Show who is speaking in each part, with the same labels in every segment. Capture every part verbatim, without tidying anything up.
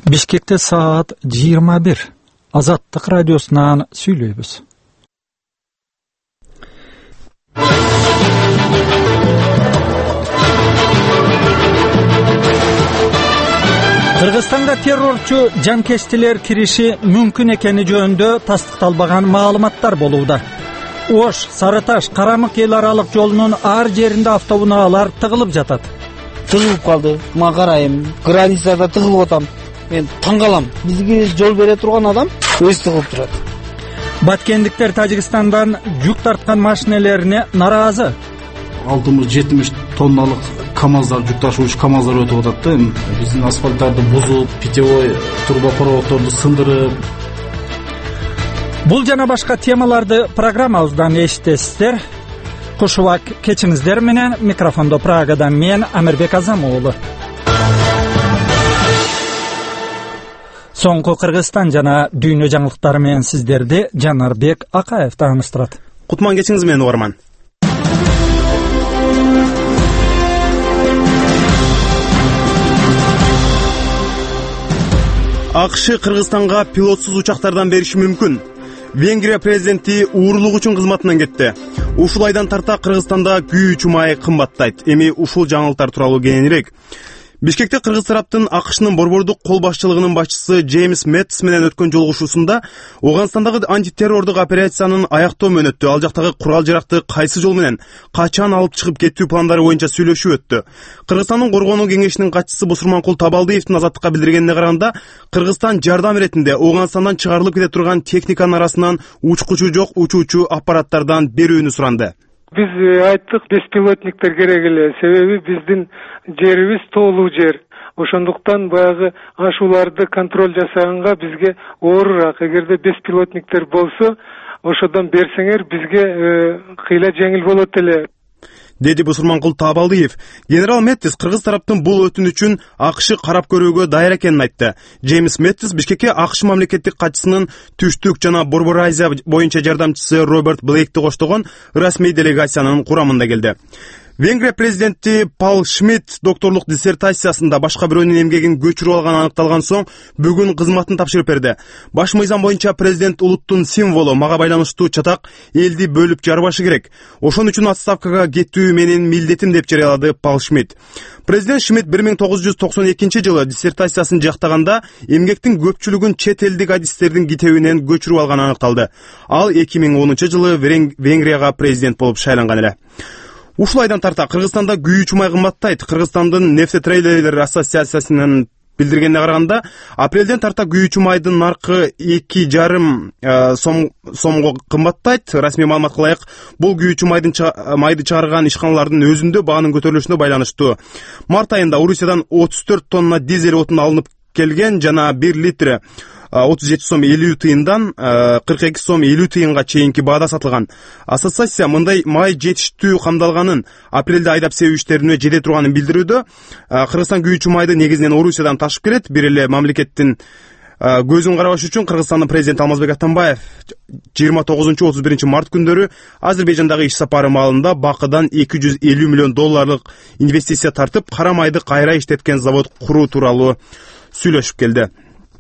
Speaker 1: Бишкекте саат жыйырма бир. Азаттык радиосунан сүйлөйбүз. Кыргызстанга террорчу жанкечтилер кириши мүмкүн экени жөнүндө тастыкталбаган маалыматтар болууда. Ош, Сарыташ, Карамык эл аралык жолунун ар жеринде автоунаалар тыгылып жатат.
Speaker 2: Тыгылып калды. Ма карайм, границада тыгылып атам. Мен таң калам. Бизге жол бере турган адам өз тыгылып турат.
Speaker 1: Баткендиктер Тажикстандан жүк тарткан машинелерине наразы.
Speaker 3: алтымыш жетимиш тонналык КАМАЗдар, жүк ташууч КАМАЗдар өтүп атат да. Биздин асфальттарды бузуп, питьевой трубопроводдорду сындырып.
Speaker 1: Бул жана башка темаларды программабыздан эшитесиздер. Кушубак кечиңиздер менен микрофондо Прагадан мен Амирбек Азам уулу. Соңку Кыргызстан жана дүйнө жаңылыктары менен сиздерди Жанарбек Акаев тааныштырат.
Speaker 4: Кутман кечиңиз менен угарман. АКШ Кыргызстанга пилотсуз учактардан бериши мүмкүн. Венгрия президенти уурулук үчүн кызматынан кетти. Ушул айдан тарта Кыргызстанда күйүү чумай кымбаттайт. Эми ушул жаңылыктар тууралуу кененирээк. Бишкекте кыргыз тараптын АКШнын борбордук кол башчылыгынын башчысы Джеймс Мэттис менен өткөн жолугушуусунда Оганстандагы антитеррордук операциянын аяктоо менен өттү. Ал жактагы курал жаракты кайсы жол менен качан алып чыгып кетүү пландары боюнча сүйлөшүү өттү. Кыргызстандын Коргонуу кеңешинин катчысы Бусурманкул Табалдиевдин Азаттыкка билдиргенине караганда, Кыргызстан жардам иретинде Оганстандан чыгарылып кете турган техниканын арасынан учкучу жок учуучу аппараттардан берүүнү суранды.
Speaker 5: Биз айттык, беспилотниктер керек эле. Себеби биздин жерибиз тоолуу жер. Ошондуктан баягы ашууларды контроль жасаганга бизге оорураак. Эгерде беспилотниктер болсо, ошодон берсеңер бизге кыйла жеңил болот эле.
Speaker 4: Деди Бусурманкул Табалдиев. Генерал Мэттис кыргыз тараптын бул өтүнүчүн АКШ карап көрүүгө даяр экенин айтты. Джеймс Мэттис Бишкекке АКШ мамлекеттик катчысынын түштүк жана Борбор Азия боюнча жардамчысы Роберт Блейкти коштогон расмий делегациянын курамында келди. Венгрия президенти Пал Шмидт докторлук диссертациясында башка бирөөнүн эмгегин көчүрүп алганы аныкталган соң бүгүн кызматын тапшырып берди. Баш мыйзам боюнча президент улуттун символу, мага байланыштуу чатак элди бөлүп жарбашы керек. Ошон үчүн отставкага кетүү менин милдетим деп жарыялады Пал Шмидт. Президент Шмидт бир миң тогуз жүз токсон экинчи жылы диссертациясын жактаганда эмгектин көпчүлүгүн чет элдик адистердин китебинен көчүрүп алганы аныкталды. Ал эки миң онунчу жылы Венгрияга президент болуп шайланган эле. Ушул айдан тарта Кыргызстанда күйүү чумай кымбаттайт. Кыргызстандын нефтетрейдерлер ассоциациясынын билдиргенине караганда, апрелден тарта күйүү чумайдын наркы эки жарым сомго кымбаттайт. Расмий маалыматка ылайык, бул күйүү чумайдын майды чыгарган ишканалардын өзүндө баанын көтөрүлүшүнө байланыштуу. Март айында Орусиядан отуз төрт тонна дизель отун алынып келген жана бир литри отуз жети сом элүү тыйындан кырк эки сом элүү тыйынга чейинки баада сатылган. Ассоциация мындай май жетиштүү камдалганын, апрелде айдап себүү иштерине жете турганын билдирүүдө. Кыргызстан күйүү чумайды негизинен Орусиядан ташып келет. Бир эле мамлекеттин көзүн карабаш үчүн Кыргызстандын президенти Алмазбек Атамбаев жыйырма тогузунчу отуз биринчи март күндөрү Азербайжандагы иш сапары маалында Бакыдан эки жүз элүү миллион долларлык инвестиция тартып, кара майды кайра иштеткен завод куруу тууралуу сүйлөшүп келди.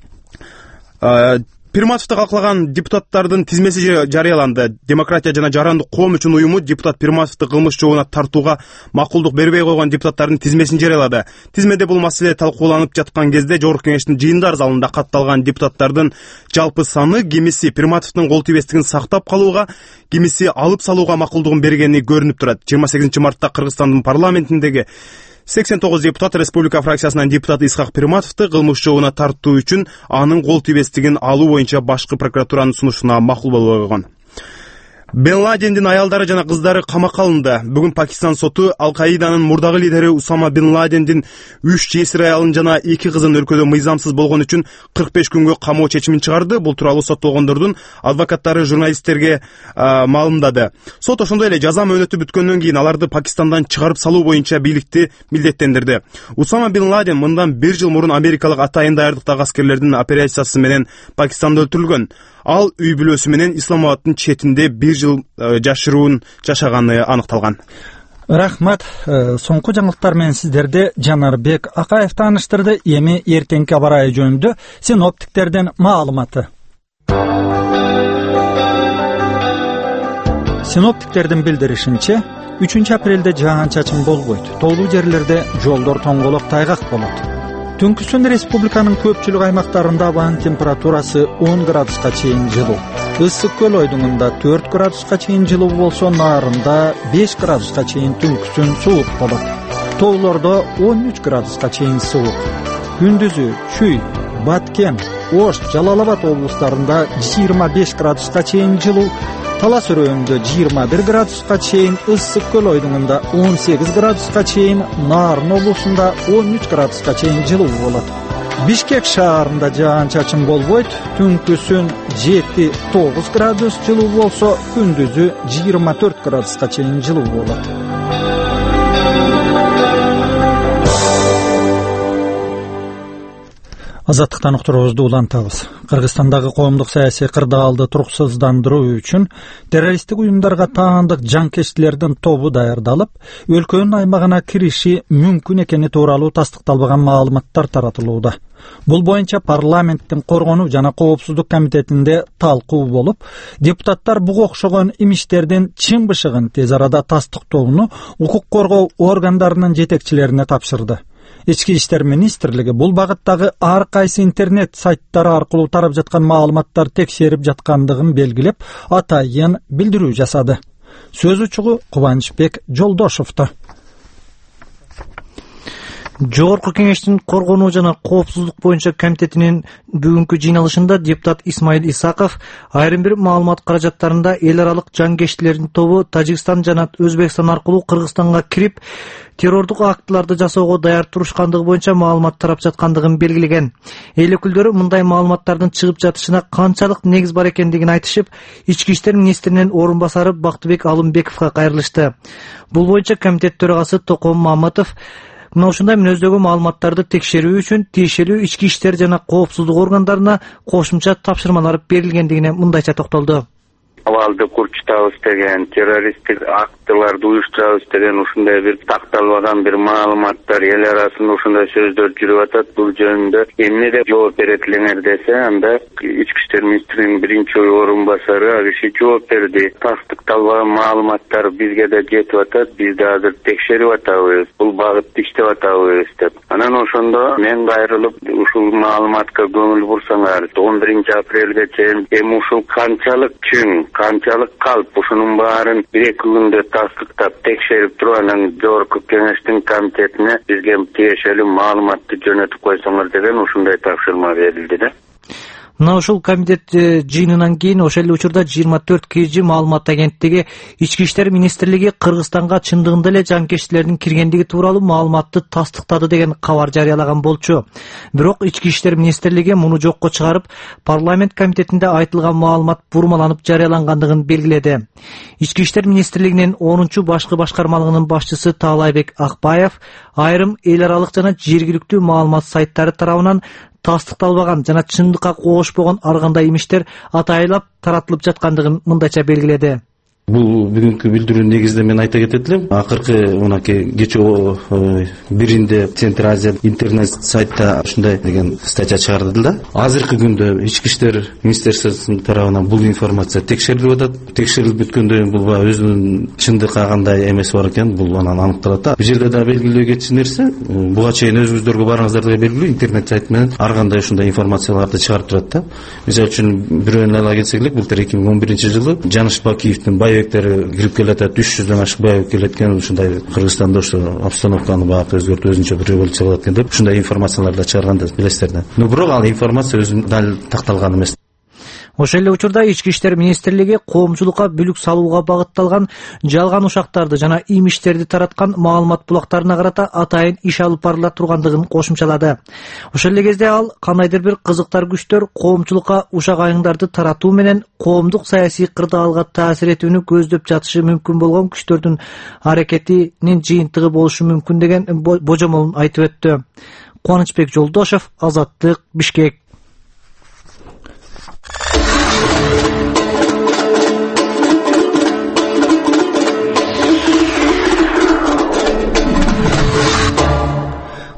Speaker 4: Пирматовду калклаган депутаттардын тизмеси жарыяланды. Демократия жана жарандык коом үчүн уюму депутат Пирматовду кылмыш жообуна тартууга макулдук бербей койгон депутаттардын тизмесин жарыялады. Тизмеде бул маселе талкууланып жаткан кезде Жогорку кеңештин жыйындар залында катталган депутаттардын жалпы саны кимиси Пирматовдун кол тийбестигин сактап калууга, кимиси алып салууга макулдугун бергени көрүнүп турат. жыйырма сегизинчи мартта Кыргызстандын парламентиндеги сексен тогуз депутат Республика фракциясынан депутат Исхак Пирматовду кылмыш жообуна тартуу үчүн анын кол тийбестигин алуу боюнча башкы прокуратуранын сунушуна макул болбой койгон. Бен Ладендин аялдары жана кыздары камакка алынды. Бүгүн Пакистан соту Ал-Каиданын мурдагы лидери Усама Бен Ладендин үч жесир аялын жана эки кызын өлкөдө мыйзамсыз болгон үчүн кырк беш күнгө камоо чечимин чыгарды. Бул тууралуу соттолгондордун адвокаттары журналисттерге маалымдады. Сот ошондой эле жаза мөөнөтү бүткөндөн кийин аларды Пакистандан чыгарып салуу боюнча бийликти милдеттендирди. Усама Бен Ладен мындан бир жыл мурун америкалык атайын даярдыктагы аскерлердин операциясы менен Пакистанда өлтүрүлгөн. Ал үй бүлөсү менен Исламабадтын четинде бир жыл жашыруун жашаганы аныкталган.
Speaker 1: Рахмат. Соңку жаңылыктар менен сиздерди Жанарбек Акаев тааныштырды. Эми эртеңки аба ырайы жөнүндө синоптиктердин маалыматы. Синоптиктердин билдиришинче, үчүнчү апрелде жаан-чачын болбойт. Тоолуу жерлерде жолдор тоңголоп тайгак болот. Түнкүсүн республиканын көпчүлүк аймактарында абанын температурасы он градуска чейин жылуу. Ысык көл ойдуңунда төрт градуска чейин жылуу болсо, Нарында беш градуска чейин түнкүсүн суук болот. Тоолордо он үч градуска чейин суук. Күндүзү Чүй, Баткен, Ош, Жалал Абад облустарында жыйырма беш градуска чейин жылуу, Талас өрөөндө жыйырма бир градуска чейин, Ысык көл ойдуңунда он сегиз градуска чейин, Нарын облусунда он үч градуска чейин жылуу болот. Бишкек шаарында жаан-чачын болбойт. Түнкүсүн жети тогуз градус жылуу болсо, күндүзү жыйырма төрт градуска чейин жылуу болот. Азаттыктан уктуруубузду улантабыз. Кыргызстандагы коомдук саясий кырдаалды туруксуздандыруу үчүн террористтик уюмдарга таандык жанкечтилердин тобу даярдалып, өлкөнүн аймагына кириши мүмкүн экени тууралуу тастыкталбаган маалыматтар таратылууда. Бул боюнча парламенттин коргонуу жана коопсуздук комитетинде талкуу болуп, депутаттар буга окшогон имиштердин чын бышыгын тез арада тастыктоону укук коргоо органдарынын жетекчилерине тапшырды. Ички иштер министрлиги бул багыттагы ар кайсы интернет сайттары аркылуу тарап жаткан маалыматтар текшерип жаткандыгын белгилеп, атайын билдирүү жасады. Сөз учугу Кубанычбек Жолдошовдо.
Speaker 6: Жогорку кеңештин коргонуу жана коопсуздук боюнча комитетинин бүгүнкү жыйналышында депутат Исмаил Исаков айрым бир маалымат каражаттарында эл аралык жангештилердин тобу Тажикстан жана Өзбекстан аркылуу Кыргызстанга кирип, террордук актыларды жасоого даяр турушкандыгы боюнча маалымат тарап жаткандыгын белгилеген. Эл өкүлдөрү мындай маалыматтардын чыгып жатышына канчалык негиз бар экендигин айтышып, Ички иштер министринин орун басары Бактыбек Алымбековго кайрылышты. Бул боюнча комитет төрагасы Током Маматов мына ушундай мүнөздөгү маалыматтарды текшерүү үчүн тиешелүү ички иштер жана коопсуздук органдарына кошумча тапшырмалар берилгендигине мындайча токтолду.
Speaker 7: Абалды курчутабыз деген, террористтик актыларды уюштурабыз деген ушундай бир такталбаган бир маалыматтар эл арасында ушундай сөздөр жүрүп атат. Бул жөнүндө эмне деп жооп берет элеңер десе, анда ички иштер министринин биринчи орун басары ал киши жооп берди. Тастыкталбаган маалыматтар бизге да жетип атат, биз да азыр текшерип атабыз, бул багытта иштеп атабыз деп. Анан ошондо мен кайрылып ушул маалыматка көңүл бурсаңар, он биринчи апрелге чейин эми ушул канчалык чын, канчалык калп, ушунун баарын бир эки күндө тастыктап текшерип туруп, анан жогорку кеңештин комитетине бизге тиешелүү маалыматты жөнөтүп койсоңор деген ушундай тапшырма берилди да.
Speaker 6: Мына ушул комитет жыйынынан кийин ошол эле учурда жыйырма төрт кж маалымат агенттиги Ички иштер министрлиги Кыргызстанга чындыгында эле жанкечтилердин киргендиги тууралуу маалыматты тастыктады деген кабар жарыялаган болчу. Бирок Ички иштер министрлиги муну жокко чыгарып, парламент комитетинде айтылган маалымат бурмаланып жарыялангандыгын белгиледи. Ички иштер министрлигинин онунчу башкы башкармалыгынын башчысы Таалайбек Акбаев айрым эл аралык жана жергиликтүү маалымат сайттары тарабынан тастыкталбаган жана чындыкка коошпогон ар кандай имиштер атайлап таратылып жаткандыгын мындайча белгиледи.
Speaker 8: Бул бүгүнкү билдирүүнүн негизинде мен айта кетет элем. Акыркы мынакей кече биринде Центр Азия интернет сайтта ушундай деген статья чыгарды да. Азыркы күндө Ички иштер министрлигинин тарабынан бул информация текшерилип атат. Текшерилип бүткөндөн кийин бул өзүнүн чындыкка кандай эмеси бар экен, бул анан аныкталат да. Бул жерде да белгилөө кетчү нерсе, буга чейин өзүңүздөргө барыңыздарга белгилүү интернет сайт менен ар кандай ушундай информацияларды чыгарып турат да. Мисалы үчүн бирөөнү ала кетсек элек, былтыр эки миң он биринчи жылы Жаныш Бакиевдин кирип келатат, үч жүздөн ашык баек келеткен, ушундай Кыргызстанда ошо обстановканы баак өзгөртүп өзүнчө бир революция болот экен деп ушундай информацияларды чыгарганда билесиздер да. Но бирок ал информация өзүнүн дал такталган эмес.
Speaker 6: Ошол эле учурда Ички иштер министрлиги коомчулукка бүлүк салууга багытталган жалган ушактарды жана имиштерди тараткан маалымат булактарына карата атайын иш алып барыла тургандыгын кошумчалады. Ошол эле кезде ал кандайдыр бир кызыктар күчтөр коомчулукка ушак айыңдарды таратуу менен коомдук саясий кырдаалга таасир этүүнү көздөп жатышы мүмкүн болгон күчтөрдүн аракетинин жыйынтыгы болушу мүмкүн деген божомолун айтып өттү. Кубанычбек Жолдошов, Азаттык, Бишкек.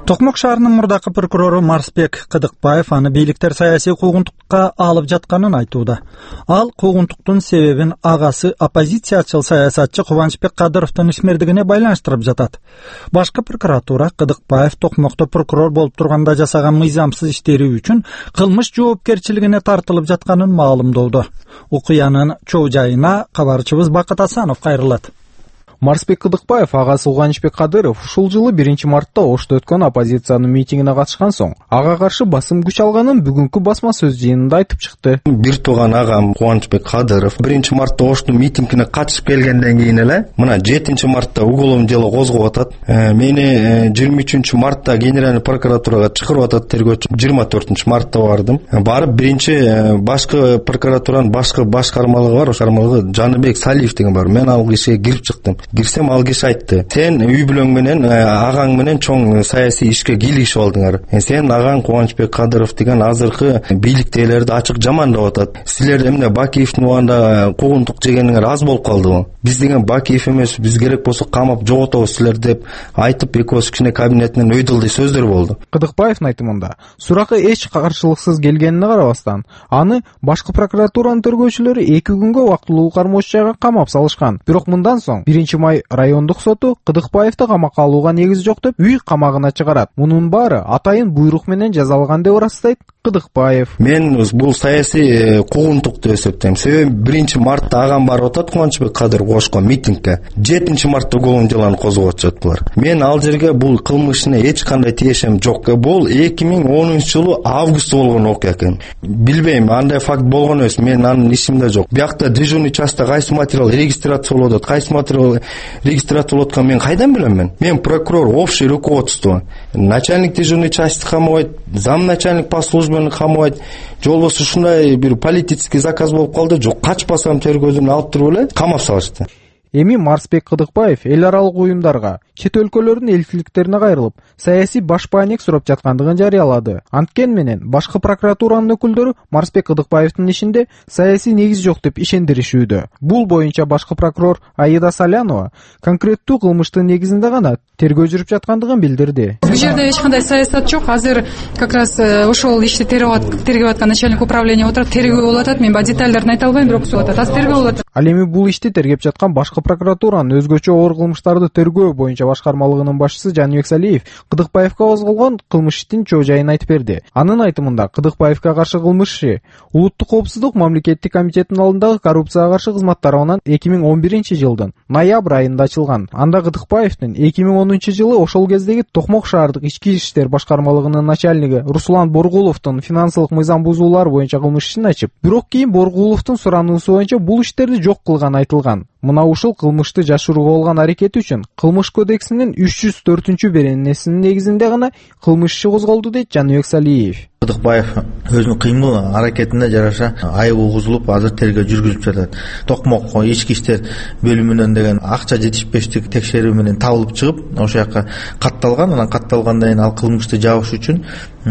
Speaker 1: Токмок шаарынын мурдакы прокурору Марсбек Кыдыкбаев аны бийликтер саясий куугунтукка алып жатканын айтууда. Ал куугунтуктун себебин агасы оппозициячыл саясатчы Кубанычбек Кадыровдун ишмердигине байланыштырып жатат. Башкы прокуратура Кыдыкбаев Токмокто прокурор болуп турганда жасаган мыйзамсыз иштери үчүн кылмыш жоопкерчилигине тартылып жатканын маалымдоодо. Окуянын чоо жайына кабарчыбыз Бакыт Асанов кайрылат.
Speaker 9: Марсбек Кыдыкбаев агасы Кубанычбек Кадыров ушул жылы биринчи мартта Ошто өткөн оппозициянын митингине катышкан соң ага каршы басым күч алганын бүгүнкү басма сөз жыйынында айтып чыкты.
Speaker 10: Бир тууган агам Кубанычбек Кадыров биринчи мартта Ошто митингине катышып келгенден кийин эле мына жетинчи мартта уголовный дело козгоп атат. Мени жыйырма үчүнчү мартта генеральный прокуратурага чакырып атат тергөөчү. жыйырма төртүнчү мартта бардым. Барып биринчи башкы прокуратуранын башкы баш кармалыгы бар, ошол кармалыгы Жаныбек Салиев деген бар. Мен ал кишиге кирип чыктым. Кирсем ал киши айтты: "Сен үй бүлөң менен агаң менен чоң саясий ишке кийлигишип алдыңар. Сен агаң Кубанычбек Кадыров деген азыркы бийликтегилерди ачык жамандап атат. Силер эмне Бакиевдин убагында куугунтук жегениңер аз болуп калдыбы? Биз деген Бакиев эмес, биз керек болсо камап жоготобуз силер" деп айтып экөөбүз кичине кабинетинен өйдөлдөй сөздөр болду.
Speaker 9: Кыдыкбаевдин айтымында суракы эч каршылыксыз келгенине карабастан аны башкы прокуратуранын тергөөчүлөрү эки күнгө убактылуу кармоочу жайга камап салышкан. Бирок мындан соң биринчи май райондук соту Кыдыкбаевди камакка алууга негиз жок деп үй камагына чыгарат. Мунун баары атайын буйрук менен жасалган деп ырастайт Кыдыкбаев.
Speaker 10: Мен бул саясий куугунтук деп эсептейм. Себеби биринчи мартта агам барып атат Кубанычбек Кадыров кошкон митингге. жетинчи мартта уголовный делону козгоп атышат булар. Мен ал жерге бул кылмышына эч кандай тиешем жок. Бул эки миң онунчу жылы августта болгон окуя экен. Билбейм, андай факт болгон эмес. Мен анын ишимде жок. Биякта дежурный частта кайсы материал регистрация болуп атат, кайсы материал регистрация болуп атканын мен кайдан билем мен? Мен прокурор общий руководство. Начальник дежурный части камабайт, зам начальник по службени камабайт. Же болбосо ушундай бир политический заказ болуп калды. Жок, качпасам тергөөдөн алып туруп эле камап салышты.
Speaker 9: Эми Марсбек Кыдыкбаев эл аралык уюмдарга, чет өлкөлөрдүн элчиликтерине кайрылып, саясий баш баанек сурап жаткандыгын жарыялады. Анткени менен башкы прокуратуранын өкүлдөрү Марсбек Кыдыкбаевдин ишинде саясий негиз жок деп ишендиришүүдө. Бул боюнча башкы прокурор Аида Салянова конкреттүү кылмыштын негизинде гана тергөө жүрүп жаткандыгын билдирди.
Speaker 11: Бул жерде эч кандай саясат жок. Азыр как раз ошол ишти тергеп аткан начальник управления отуруп тергөө болуп атат. Мен детальдерин айта албайм, бирок болуп атат. Азыр тергөө болуп атат.
Speaker 9: Ал эми бул ишти тергеп жаткан башкы прокуратуранын өзгөчө оор кылмыштарды тергөө боюнча башкармалыгынын башчысы Жаныбек Салиев Кыдыкбаевге козголгон кылмыш иштин чоо жайын айтып берди. Анын айтымында Кыдыкбаевге каршы кылмыш иши Улуттук коопсуздук мамлекеттик комитетинин алдындагы коррупцияга каршы кызмат тарабынан эки миң он биринчи жылдын ноябрь айында ачылган. Анда Кыдыкбаевдин эки миң онунчу жылы ошол кездеги Токмок шаардык ички иштер башкармалыгынын начальниги Руслан Боргуловдун финансылык мыйзам бузуулар боюнча кылмыш ишин ачып, бирок кийин Боргуловдун сурануусу боюнча бул иштерди жок кылган айтылган. Мына ушул кылмышты жашырууга болгон аракети үчүн Кылмыш кодексинин үч жүз төртүнчү беренесинин негизинде гана кылмыш иши козголду дейт Жаныбек Салиев.
Speaker 12: Кыдыкбаев өзүнүн кыймыл аракетине жараша айып угузулуп азыр тергөө жүргүзүп жатат. Токмок ички иштер бөлүмүнөн деген акча жетишпештик текшерүү менен табылып чыгып, ошол жака катталган. Анан катталгандан кийин ал кылмышты жабыш үчүн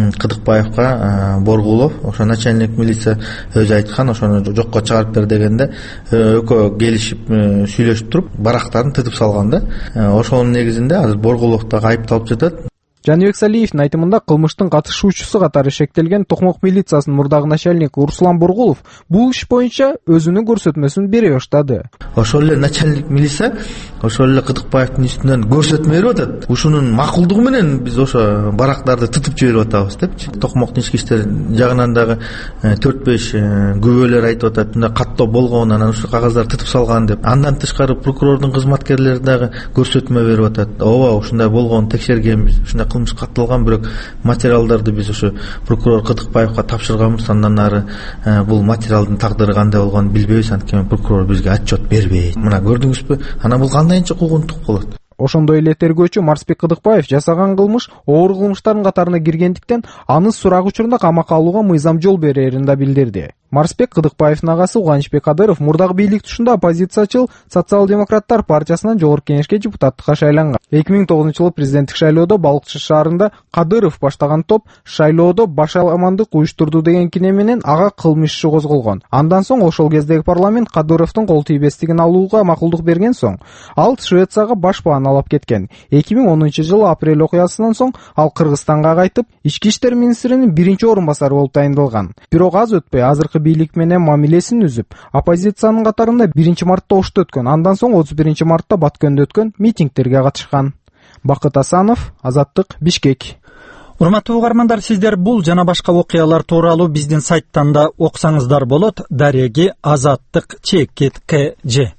Speaker 12: Кыдыкбаевга Боргулов, ошо начальник милиция өзү айткан, ошону жокко чыгарып бер дегенде экөө келишип сүйлөшүп туруп барактарын тытып салган да. Ошонун негизинде азыр Боргулов дагы айыпталып жатат.
Speaker 9: Жаныбек Салиевдин айтымында кылмыштын катышуучусу катары шектелген Токмок милициясынын мурдагы начальниги Руслан Боргулов бул иш боюнча өзүнүн көрсөтмөсүн бере баштады.
Speaker 12: Ошол эле начальник милиция ошол эле Кыдыкбаевдин үстүнөн көрсөтмө берип атат. Ушунун макулдугу менен биз ошо барактарды тытып жиберип атабыз депчи. Токмоктун ички иштер жагынан дагы төрт беш күбөлөр айтып атат, мындай каттоо болгон, анан ушул кагаздарды тытып салган деп. Андан тышкары прокурордун кызматкерлери дагы көрсөтмө берип атат. Ооба, ушундай болгон, текшергенбиз. Ушундай кылмыш катталган, бирок материалдарды биз ошо прокурор Кыдыкбаевга тапшырганбыз. Андан ары бул материалдын тагдыры кандай болгонун билбейбиз, анткени прокурор бизге отчет бербейт. Мына көрдүңүзбү? Анан бул кандайча куугунтук болот?
Speaker 9: Ошондой эле тергөөчү Марсбек Кыдыкбаев жасаган кылмыш оор кылмыштардын катарына киргендиктен аны сурак учурунда камакка алууга мыйзам жол берерин да билдирди. Марсбек Кыдыкбаевдин агасы Кубанычбек Кадыров мурдагы бийлик тушунда оппозициячыл социал-демократтар партиясынан жогорку кеңешке депутаттыкка шайланган. эки миң тогузунчу жылы президенттик шайлоодо Балыкчы шаарында Кадыров баштаган топ шайлоодо башаламандык уюштурду деген кине менен ага кылмыш иши козголгон. Андан соң ошол кездеги парламент Кадыровдун кол тийбестигин алууга макулдук берген соң, ал Швецияга баш баан алып кеткен. эки миң онунчу жылы апрель окуясынан соң ал Кыргызстанга кайтып, ички иштер министринин биринчи орун басары болуп тайындалган. Бирок аз өтпөй азыркы бийлик менен мамилесин үзүп, оппозициянын катарында биринчи мартта Ошто өткөн, андан соң отуз биринчи мартта Баткөндө өткөн митингтерге катышкан. Бакыт Асанов, Азаттык, Бишкек.
Speaker 1: Урматтуу угармандар, сиздер бул жана башка окуялар тууралуу биздин сайттан да окусаңыздар болот. Дареги Азаттык чекит кж.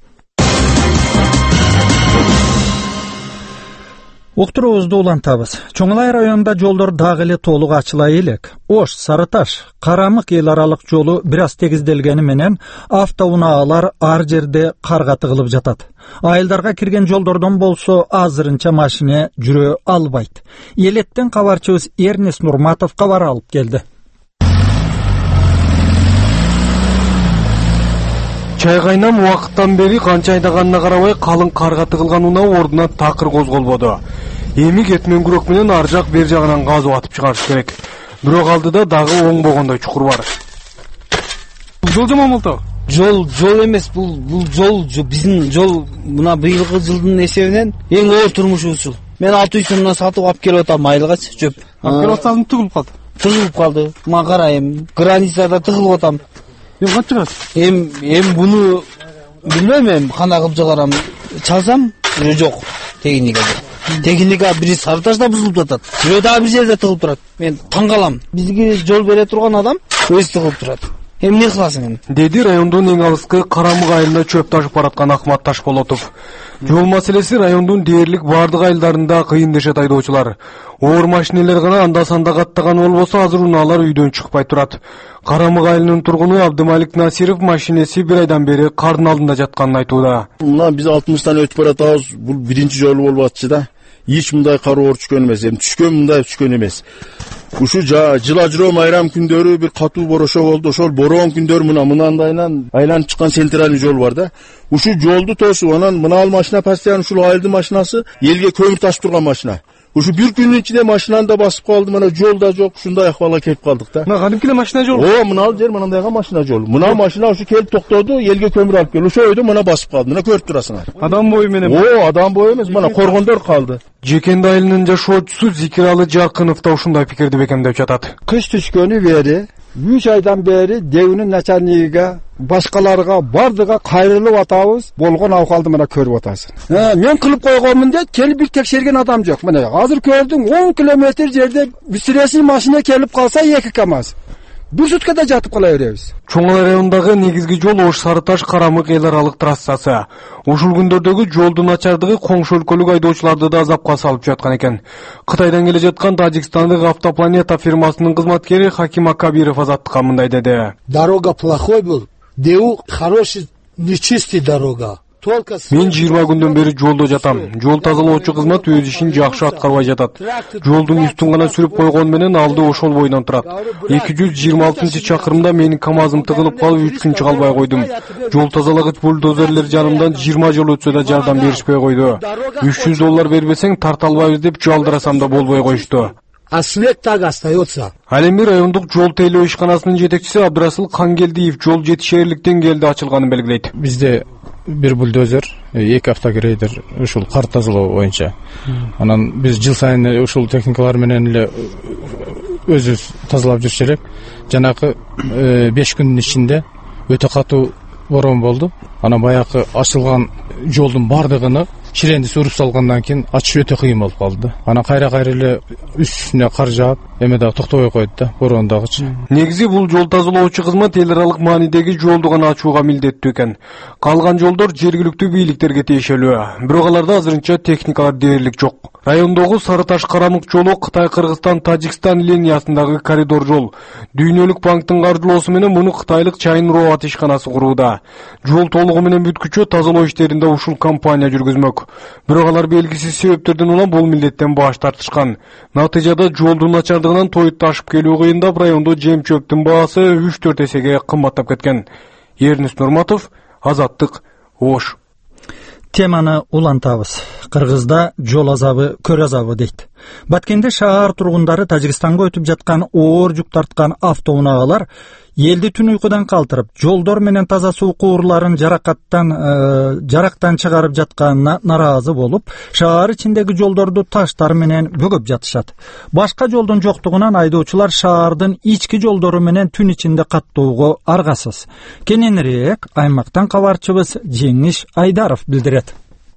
Speaker 1: Уктуруубузду улантабыз. Чоңулай районунда жолдор дагы эле толук ачыла элек. Ош, Сарыташ, Карамык эл аралык жолу бир аз тегизделгени менен автоунаалар ар жерде карга тыгылып жатат. Айылдарга кирген жолдордон болсо азырынча машина жүрө албайт. Элеттен кабарчыбыз Эрнест Нурматов кабар алып келди.
Speaker 13: Чайгайнам убакыттан бери канча айдаганына карабай калың карга тыгылган унаа ордуна такыр козголбоду. Эми кетмен күрөк менен ар жак бер жагынан газып атып чыгарыш керек. Бирок алдыда дагы оңбогондой чукур бар. Жол жаман болду.
Speaker 2: Жол жол эмес, бул бул жол биздин жол мына быйылкы жылдын эсебинен эң оор турмушубуз ушул. Мен алты жүз сомдон сатып алып келип атам айылгачы жөп.
Speaker 13: Алып келип атсам тыгылып калды.
Speaker 2: Тыгылып калды. Мага карайм, границада тыгылып атам.
Speaker 13: Эм качыгас?
Speaker 2: Эм эм буну билбейм, эм кандай кылып чыгарам. Чалсам, жок. Техника. Техника бир Сарыташта бузулуп жатат. Бирөө дагы бир жерде тыгылып турат. Мен таң калам. Бизге жол бере турган адам өзү тыгылып турат. Эми эмне кыласың эми?
Speaker 13: Деди райондун эң алыскы Карамык айылына чөп ташып бараткан Акмат Ташболотов. Жол маселеси райондун дээрлик бардык айылдарында кыйын дешет айдоочулар. Оор машинелер гана анда-санда каттаган болбосо азыр унаалар үйдөн чыкпай турат. Карамык айылынын тургуну Абдымалик Насиров машинеси бир айдан бери кардын алдында жатканын айтууда.
Speaker 14: Мына биз алтымыштан өтүп баратабыз. Бул биринчи жолу болуп атчы да. Эч мындай кары оор түшкөн эмес, эми түшкөн мындай түшкөн эмес. Ушу жыла жүрөм айрам күндөрү бир катуу борошо болду. Ошол бороон күндөр мына мынандайынан айланып чыккан центральный жол бар да. Ушу жолду тосуп, анан мына ал машина постоянно ушул айылдын машинасы элге көмүр ташып турган машина. Ушу бир күндүн ичинде машинаны да басып калды, мына жол да жок, ушундай акыбалга келип калдык да.
Speaker 13: Мына кадимки машина жол.
Speaker 14: О, мына ал жер мынандайга машина жол. Мына машина ушу келип токтоду, элге көмүр алып келди. Ошо өйдө мына басып калды. Мына көрүп турасыңар.
Speaker 13: Адам бою менен.
Speaker 14: О, адам бою эмес, мына коргондор калды.
Speaker 13: Жекенди айылынын жашоочусу Зикиралы Жаркынов да ушундай пикирди бекемдеп жатат.
Speaker 15: Кыш түшкөнү бери үч айдан бери дегүнүн начальнигиге, башкаларга бардыга кайрылып атабыз. Болгон акыбалды мына көрүп атасың. Мен кылып койгонмун деп келип бир текшерген адам жок. Мына азыр көрдүң он километр жерде бисиреси машина келип калса эки КАМАЗ. Бир суткада жатып кала беребиз.
Speaker 13: Чоңулай районундагы негизги жол Ош Сарыташ Карамык эл аралык трассасы. Ушул күндөрдөгү жолдун начардыгы коңшу өлкөлүк айдоочуларды да азапка салып жаткан экен. Кытайдан келе жаткан Тажикстандык Автопланета фирмасынын кызматкери Хаким Акабиров Азаттыкка мындай деди.
Speaker 16: Дорога плохой был, ДУ хороший, нечистый дорога.
Speaker 13: Мен жыйырма күндөн бери жолдо жатам. Жол тазалоочу кызмат өз ишин жакшы аткарбай жатат. Жолдун үстүн гана сүрүп койгон менен алды ошол бойдон турат. эки жүз жыйырма алтынчы чакырымда менин КАМАЗым тыгылып калып үч күн чыга албай койдум. Жол тазалагыч бульдозерлер жанымдан жыйырма жыл өтсө да жардам беришпей койду. үч жүз доллар бербесең тарта албайбыз деп жалдырасам да болбой коюшту.
Speaker 16: А снег так остается.
Speaker 13: Ал эми райондук жол тейлөө ишканасынын жетекчиси Абдрасыл Кангелдиев жол жетишээрликтен келди ачылганын белгилейт.
Speaker 17: Бизде бир бульдозер, эки автогрейдер ушул кар тазалоо боюнча. Анан биз жыл сайын ушул техникалар менен эле өзүбүз тазалап жүрүш элек. Жанакы беш күндүн ичинде өтө катуу борон болду. Анан баягы ачылган жолдун бардыгыны ширенди сүрүп салгандан кийин ачыш өтө кыйын болуп калды. Анан кайра кайра эле үстүнө кар жаап, эме дагы токтобой койду да, борондагычы.
Speaker 13: Негизи бул жол тазалоочу кызмат эл аралык маанидеги жолду гана ачууга милдеттүү экен. Калган жолдор жергиликтүү бийликтерге тиешелүү. Бирок аларда азырынча техникалар дээрлик жок. Райондогу Сарыташ Карамык жолу Кытай Кыргызстан Тажикстан линиясындагы коридор жол. Дүйнөлүк банктын каржылоосу менен муну кытайлык Чайын Роат ишканасы курууда. Жол толугу менен бүткүчө тазалоо иштеринде ушул компания жүргүзмөк. Бирок алар белгисиз себептерден улам бул милдеттен баш тартышкан. Натыйжада жолдун начардыгы салдарынан тоют ташып келүү кыйындап, райондо жем чөптүн баасы үч төрт эсеге кымбаттап кеткен. Эрнис Нурматов, Азаттык, Ош.
Speaker 1: Теманы улантабыз. Кыргызда жол азабы көр азабы дейт. Баткенде шаар тургундары Тажикстанга өтүп жаткан оор жүк тарткан автоунаагалар элди түн уйкудан калтырып, жолдор менен таза суу куурларын жаракаттан э, жарактан чыгарып жатканына наразы болуп, шаар ичиндеги жолдорду таштар менен бөгөп жатышат. Башка жолдун жоктугунан айдоочулар шаардын ички жолдору менен түн ичинде каттоого аргасыз. Кененирээк аймактан кабарчыбыз Жеңиш Айдаров билдирет.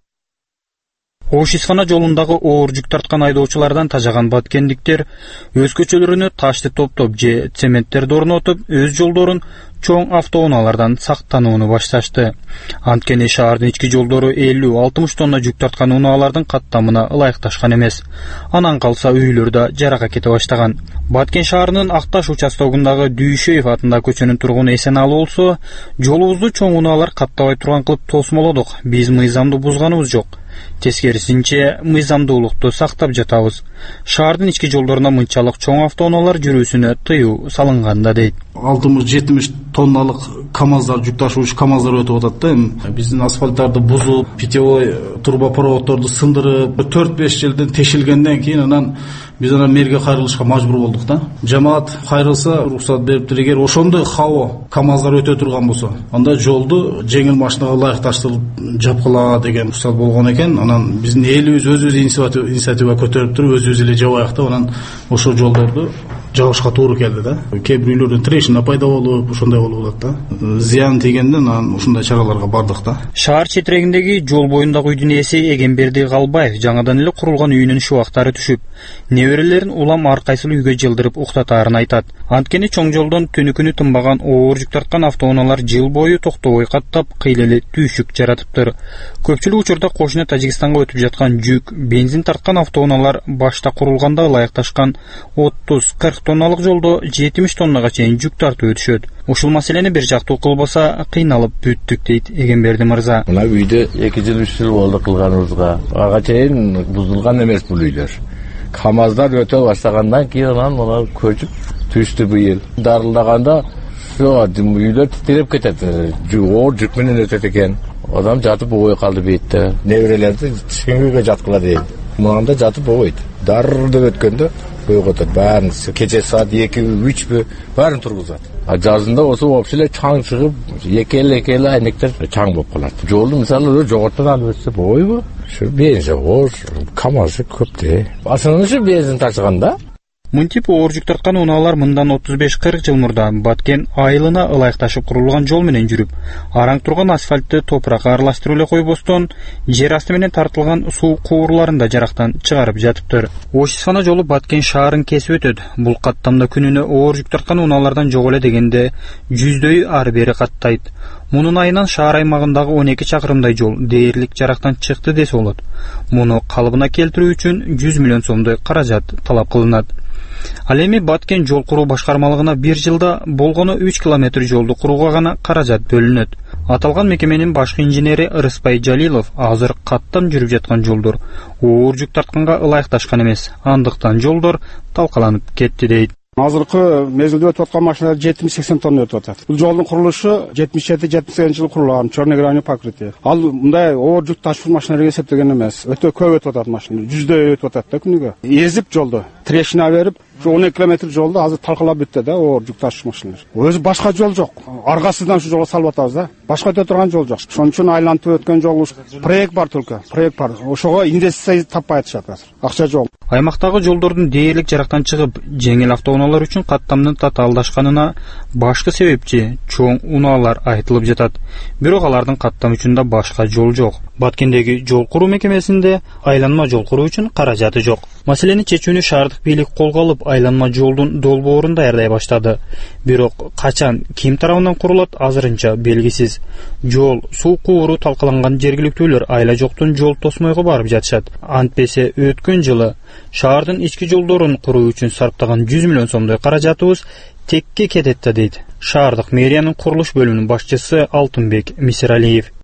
Speaker 18: Ош-Исфана жолундагы оор жүк тарткан айдоочулардан тажаган баткендиктер өз көчөлөрүнө ташты топтоп же цементтерди орнотуп, өз жолдорун чоң автоунаалардан сактанууну башташты. Анткени шаардын ички жолдору элүү алтымыш тонна жүк тарткан унаалардын каттамына ылайыкташкан эмес. Анан калса үйлөрдө жарака кете баштаган. Баткен шаарынын Акташ участогундагы Дүйшөев атындагы көчөнүн тургуну Эсеналы болсо, жолубузду чоң унаалар каттабай турган кылып тосмолодук. Биз мыйзамды бузганыбыз жок. Тескерисинче мыйзамдуулукту сактап жатабыз. Шаардын ички жолдоруна мынчалык чоң автоунаалар жүрүүсүнө тыюу салынганда дейт.
Speaker 3: алтымыш жетимиш тонналык КАМАЗдар, жүк ташуучу КАМАЗдар өтүп атат да. Биздин асфальттарды бузуп, питьевой трубопроводдорду сындырып, төрт беш жылдан тешилгенден кийин анан биз анан мэрге кайрылышка мажбур болдук да. Жамаат кайрылса, уруксат бериптир. Эгер ошондой хаво КАМАЗдар өтө турган болсо, анда жолду жеңил машинага ылайыкташтырып жапкыла деген уруксат болгон экен. Анан биздин элибиз өзүбүз инициатива көтөрүп туруп, өзүбүз эле жабайык деп, анан ошол жолдорду жабышка туура келди да. Кээ бир үйлөрдөн трещина пайда болуп, ошондой болуп атат да. Зыян тийгенден анан ушундай чараларга бардык да.
Speaker 18: Шаар четирегиндеги жол боюндагы үйдүн ээси Эгемберди Калбаев жаңадан эле курулган үйүнүн шубактары түшүп, неберелерин улам ар кайсыл үйгө жылдырып уктатаарын айтат. Анткени чоң жолдон түнүкүнү тынбаган оор жүк тарткан автоунаалар жыл бою токтобой каттап, кыйлеле түйшүк жаратыптыр. Көпчүлүк учурда кошуна Тажикстанга өтүп жаткан жүк, бензин тарткан автоунаалар башта курулганда ылайыкташкан отуз кырк тонналык жолдо жетимиш тоннага чейин жүк тартып өтүшөт. Ушул маселени бир жактуу кылбаса кыйналып бүттүк дейт Эгемберди мырза.
Speaker 19: Мына үйдө эки жыл үч жыл болду кылганыбызга. Ага чейин бузулган эмес бул үйлөр. КАМАЗдар өтө баштагандан кийин анан мына көчүп түштү быйыл. Дарылдаганда ошо үйлөр титиреп кетет. Оор жүк менен өтөт экен. Адам жатып ой калды бетте. Неберелерди түшкөнгө жаткыла дейт. Мында жатып ойт. Дарылдап өткөндө көйгөтөт баарын. Кече саат эки үчпү баарын тургузат. А жазында осо вообще чаң чыгып, экеле-экеле айнектер чаң болуп калат. Жолду мисалы жогорттон алып өтсө бойбу? Ушу бензин оор, КАМАЗ көптө. Асынышы бензин ташыганда
Speaker 18: Мынтип оор жүк тарткан унаалар мындан отуз беш кырк жыл мурда Баткен айылына ылайыкташып курулган жол менен жүрүп, араң турган асфальтты топуракка аралаштырып эле койбостон, жер асты менен тартылган суу куурларын да жарактан чыгарып жатыптыр. Ош-Исфана жолу Баткен шаарын кесип өтөт. Бул каттамда күнүнө оор жүк тарткан унаалардан жок эле дегенде жүздөй ары бери каттайт. Мунун айынан шаар аймагындагы он эки чакырымдай жол дээрлик жарактан чыкты десе болот. Муну калыбына келтирүү үчүн жүз миллион сомдой каражат талап кылынат. Ал эми Баткен жол куруу башкармалыгына бир жылда болгону үч километр жолду курууга гана каражат бөлүнөт. Аталган мекеменин башкы инженери Ырыспай Жалилов азыр каттам жүрүп жаткан жолдор оор жүк тартканга ылайыкташкан эмес, андыктан жолдор талкаланып кетти дейт.
Speaker 20: Азыркы мезгилде өтүп аткан машиналар жетимиш сексен тонна өтүп атат. Бул жолдун курулушу жетимиш жети жетимиш сегизинчи жылы курулган, черный гранью покрытие. Ал мындай оор жүк ташуу машиналарга эсептеген эмес. Өтө көп өтүп атат машина, жүздөй өтүп атат да күнүгө. Эзип жолду, трещина берип, он эки километр жолду азыр талкалап бүттү да оор жүк ташуу машиналар. Өзү башка жол жок. Аргасынан шу жолго салып атабыз да. Башка өтө турган жол жок. Ошон үчүн айлантып өткөн жол проект бар только, проект бар. Ошого инвестиция таппай атышат азыр. Акча жок.
Speaker 18: Аймактагы жолдордун дээрлик жарактан чыгып, жеңил автоунаалар үчүн каттамдын татаалдашканына башкы себепчи чоң унаалар айтылып жатат. Бирок алардын каттам үчүн да башка жол жок. Баткендеги жол куруу мекемесинде айланма жол куруу үчүн каражаты жок. Маселени чечүүнү шаардык бийлик колго алып, айланма жолдун долбоорун даярдай баштады. Бирок качан, ким тарабынан курулат азырынча белгисиз. Жол, суу кууру талкаланган жергиликтүүлөр айла жоктун жол тосмойго барып жатышат. Антпесе өткөн жылы шаардын ички жолдорун куруу үчүн сарптаган жүз миллион сомдой каражатыбыз текке кетет дейт шаардык мэриянын курулуш бөлүмүнүн башчысы Алтынбек Мисиралиев.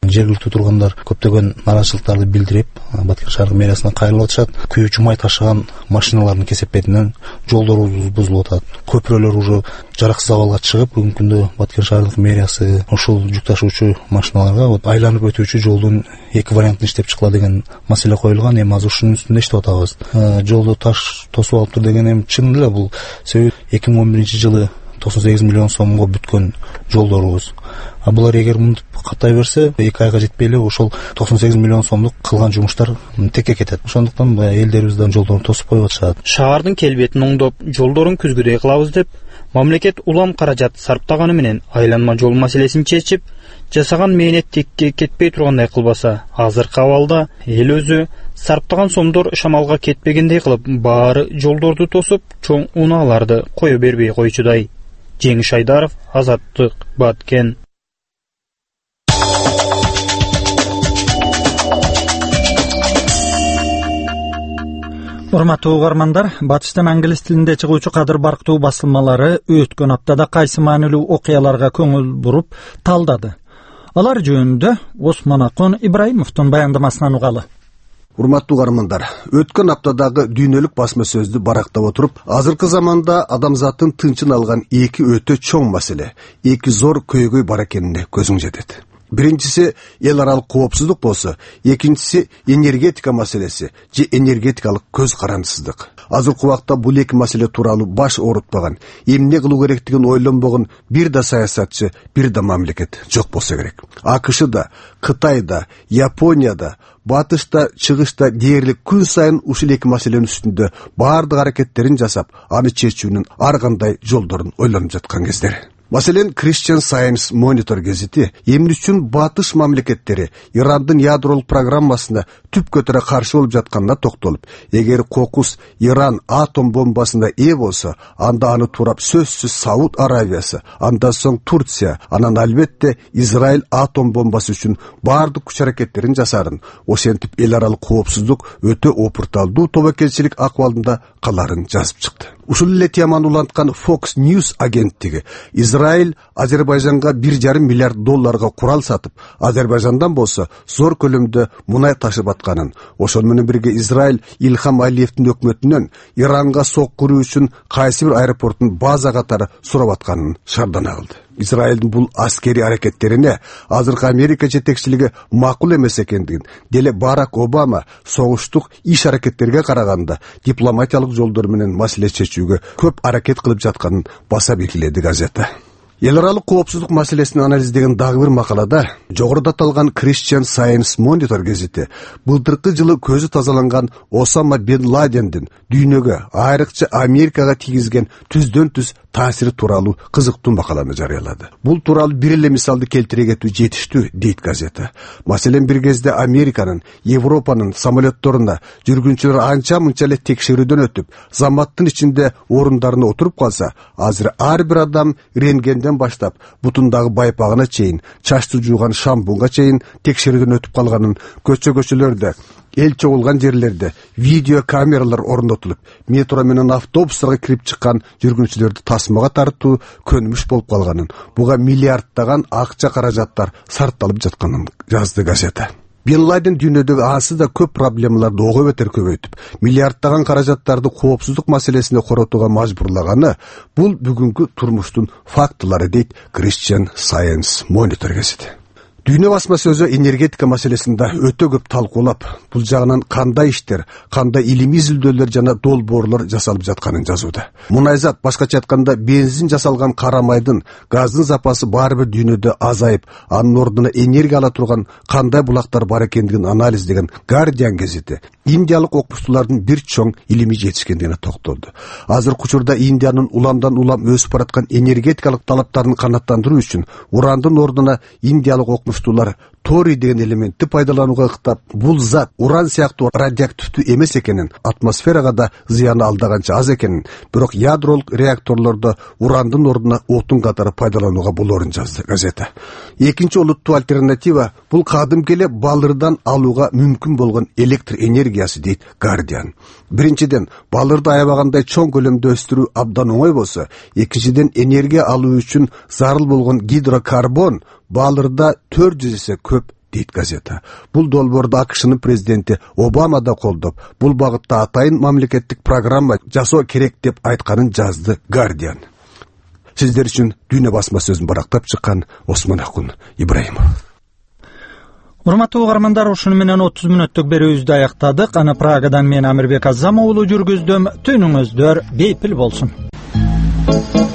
Speaker 21: жергиликтүү тургундар көптөгөн нараачылыктарды билдирип, Баткен шаардык мэриясына кайрылып атышат. Күйүүчү май ташыган машиналардын кесепетинен жолдорубуз бузулуп атат. Көпүрөлөр уже жараксыз абалга чыгып, бүгүнкү күндө Баткен шаардык мэриясы ушул жүк ташуучу машиналарга вот айланып өтүүчү жолдун эки вариантын иштеп чыккыла деген маселе коюлган. Эми азыр ушунун үстүндө иштеп атабыз. Жолду таш тосуп алып тур деген эми чын эле бул. Себеби эки миң он биринчи жылы токсон сегиз миллион сомго бүткөн жолдорубуз. А булар эгер мынтип каттай берсе, эки айга жетпей эле ошол токсон сегиз миллион сомдук кылган жумуштар текке кетет. Ошондуктан баягы элдерибиздин жолдорун тосуп коюп атышат.
Speaker 18: Шаардын келбетин оңдоп, жолдорун күзгүдөй кылабыз деп, мамлекет улам каражат сарптаганы менен айланма жол маселесин чечип, жасаган мээнет текке кетпей тургандай кылбаса, азыркы абалда эл өзү сарптаган сомдор шамалга кетпегендей кылып, баары жолдорду тосуп, чоң унааларды кое бербей койчудай. Жеңиш Айдаров, Азаттык, Баткен.
Speaker 1: Урматтуу угармандар, батыштан англис тилинде чыгуучу кадыр барктуу басылмалары өткөн аптада кайсы маанилүү окуяларга көңүл буруп талдады. Алар жөнүндө Осмон Акын Ибраимовдун баяндамасынан угалы.
Speaker 22: Урматтуу угармандар, өткөн аптадагы дүйнөлүк басма сөздү барактап отуруп, азыркы заманда адамзаттын тынчын алган эки өтө чоң маселе, эки зор көйгөй бар экенине көзүң жетет. Биринчиси эл аралык коопсуздук болсо, экинчиси энергетика маселеси же энергетикалык көз карандысыздык. Азыркы убакта бул эки маселе тууралуу баш оорутпаган, эмне кылуу керектигин ойлонбогон бир да саясатчы, бир да мамлекет жок болсо керек. АКШда, Кытайда, Японияда, Батышта, Чыгышта дээрлик күн сайын ушул эки маселенин үстүндө баардык аракеттерин жасап, аны чечүүнүн ар кандай жолдорун ойлонуп жаткан кездер. Маселен, Christian Science Monitor гезити эмне үчүн батыш мамлекеттери Ирандын ядролук программасына түп көтөрө каршы болуп жатканына токтолуп, эгер Кокус Иран атом бомбасына ээ болсо, анда аны туурап сөзсүз Сауд Аравиясы, андан соң Турция, анан албетте Израиль атом бомбасы үчүн баардык күч аракеттерин жасарын, ошентип эл аралык коопсуздук өтө опурталдуу тобокелчилик акыбалында каларын жазып чыкты. Ушул эле теманы уланткан Fox News агенттиги Израиль Азербайжанга бир жарым миллиард долларга курал сатып, Азербайжандан болсо зор көлөмдө мунай ташып атканын, ошол менен бирге Израиль Илхам Алиевдин өкмөтүнөн Иранга сок куруу үчүн кайсы бир аэропорттун база катары сурап атканын шардана кылды. Израилдин бул аскери аракеттерине азыркы Америка жетекчилиги макул эмес экендигин, деле Барак Обама согуштук иш аракеттерге караганда дипломатиялык жолдор менен маселе чечүүгө көп аракет кылып жатканын баса белгиледи газета. Эл аралык коопсуздук маселесин анализдеген дагы бир макалада жогоруда аталган Christian Science Monitor гезити былтыркы жылы көзү тазаланган Осама бен Ладендин дүйнөгө, айрыкча Америкага тийгизген түздөн түз таасири тууралуу кызыктуу макаланы жарыялады. Бул тууралуу бир эле мисалды келтире кетүү жетиштүү, дейт газета. Маселен, бир кезде Американын, Европанын самолетторуна жүргүнчүлөр анча-мынча эле текшерүүдөн өтүп, заматтын ичинде орундарына отуруп калса, азыр ар бир адам рентгенден баштап, бутундагы байпагына чейин, чачты жууган шампунга чейин текшерүүдөн өтүп калганын, көчө-көчөлөрдө, эл чогулган жерлерде видео камералар орнотулуп, метро менен автобустарга кирип чыккан жүргүнчүлөрдү тасмага тартуу көнүмүш болуп калганын, буга миллиарддаган акча каражаттар сарпталып жатканын жазды газета. Бен Ладен дүйнөдөгү асы да көп проблемаларды ого бетер көбөйтүп, миллиарддаган каражаттарды коопсуздук маселесине коротууга мажбурлаганы бул бүгүнкү турмуштун фактылары, дейт Christian Science Monitor гезити. Дүйнө басма сөзү энергетика маселесинде өтө көп талкуулап, бул жагынан кандай иштер, кандай илимий изилдөөлөр жана долбоорлор жасалып жатканын жазууда. Мунайзат, башкача айтканда, бензин жасалган кара майдын, газдын запасы баары бир дүйнөдө азайып, анын ордуна энергия ала турган кандай булактар бар экендигин анализдеген Guardian гезити индиялык окумуштуулардын бир чоң илимий жетишкендигине токтолду. Азыркы учурда Индиянын уламдан улам өсүп бараткан энергетикалык талаптарын канааттандыруу үчүн урандын ордуна индиялык окумуштуулар торий деген элементти пайдаланууга ыктап, бул зат уран сыяктуу радиоактивдүү эмес экенин, атмосферага да зыяны алдаганча аз экенин, бирок ядролук реакторлордо урандын ордуна отун катары пайдаланууга болоорун жазды газета. Экинчи олуттуу альтернатива бул кадимки эле балырдан алууга мүмкүн болгон электр энергиясы, дейт Guardian. Биринчиден, балырды аябагандай чоң көлөмдө өстүрүү абдан оңой болсо, экинчиден, энергия алуу үчүн зарыл болгон гидрокарбон балырда төрт жүз эсе көп дейт газета. Бул долбоорду АКШнын президенти Обама да колдоп, бул багытта атайын мамлекеттик программа жасоо керек деп айтканын жазды Guardian. Сиздер үчүн Дүйнө басма сөзүн барактап чыккан Осмон Акун Ибраимов.
Speaker 1: Урматтуу угармандар, ушуну менен отуз мүнөттүк берүүбүздү аяктадык. Аны Прагадан мен Амирбек Азам уулу жүргүздүм. Түнүңүздөр бейпил болсун.